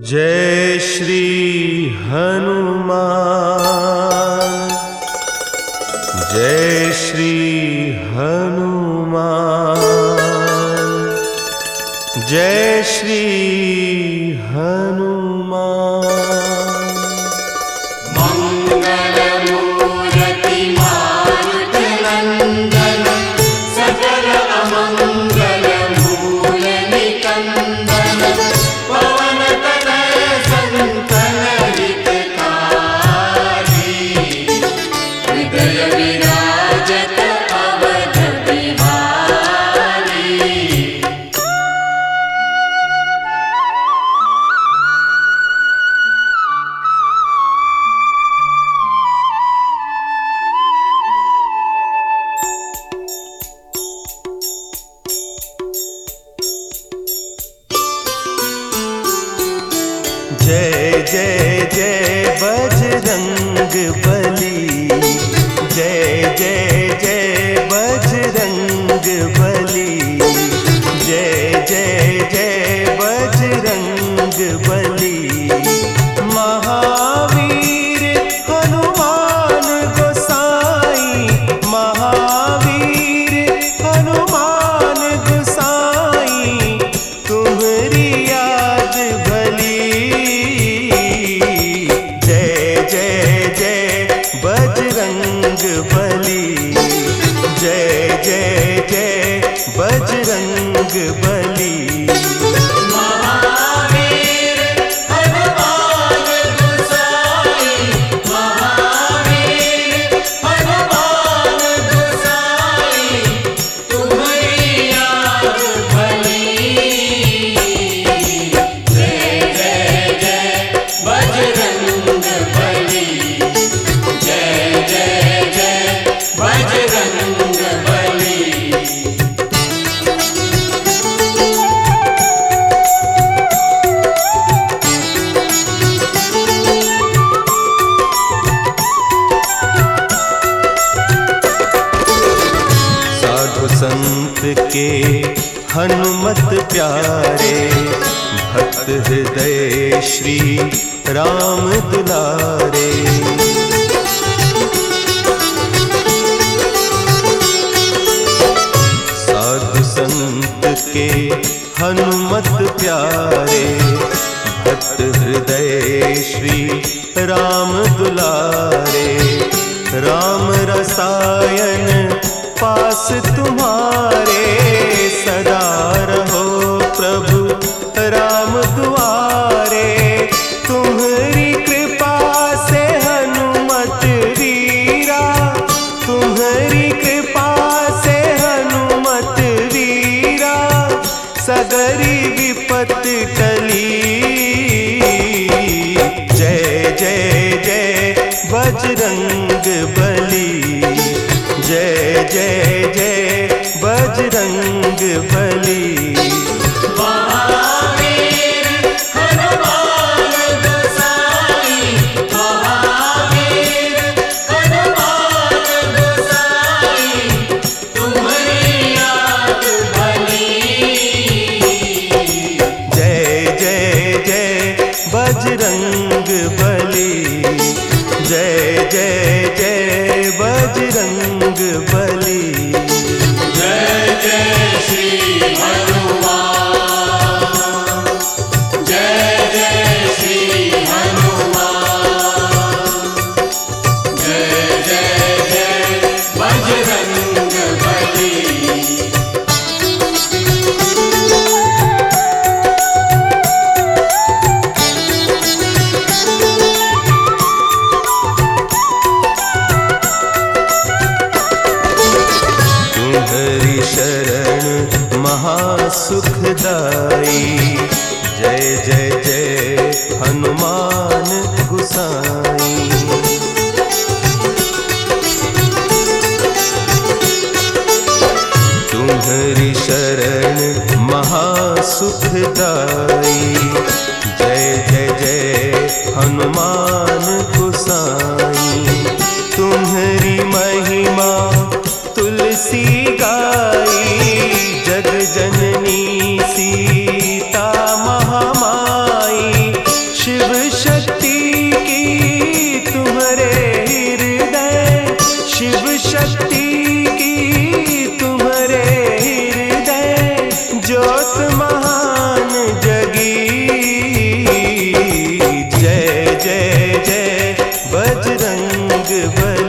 जय श्री हनुमान, जय श्री हनुमान, जय श्री हनुमान। मंगलमूर्ति मारुत नंदन, सकल अमंगल मूल निकंदन, पवन तनय संतन हितकारी, हृदय विराजत अवध बिहारी। जय जय जय बजरंग बली, जय जय जय बजरंग बली, जय जय जय बजरंग बली। महावीर हनुमान गोसाई, महावीर हनुमान गोसाई, तुम्हारी याद भली। जय जय जय बजरंग बली, जय जय जय बजरंग बली। महावीर हनुमान गोसाई, महावीर हनुमान गोसाई, तुम्हारी याद भली। जय जय जय बजरंग बली, जय जय जय बजरंग बली। साधु संत के हनुमत प्यारे, भक्त हृदय श्री राम दुलारे। साधु संत के हनुमत प्यारे, भक्त हृदय श्री राम दुलारे। राम रसायन पास तुम्हारे, सदा रहो प्रभु राम दुआरे। तुम्हारी कृपा से हनुमत वीरा, तुम्हारी कृपा से हनुमत वीरा, सगरी विपत टली। जय जय जय बजरंग बली, जय जय जय बजरंग बली। महावीर हनुमान गोसाई, महावीर हनुमान गोसाई, तुम्हारी याद भली। जय जय जय बजरंग बली, जय जय जय बजरंग बली। जय जय श्री हनुमान, जय जय श्री हनुमान, जय जय जय बजरंग बली। तुम्हारी शरण महासुखदाई, जय जय जय हनुमान गोसाई। तुम्हारी शरण महासुखदाई, जय जय जय हनुमान गोसाई। तुम्हारी महिमा तुलसी गाई, जग जननी सीता महामाई। बलि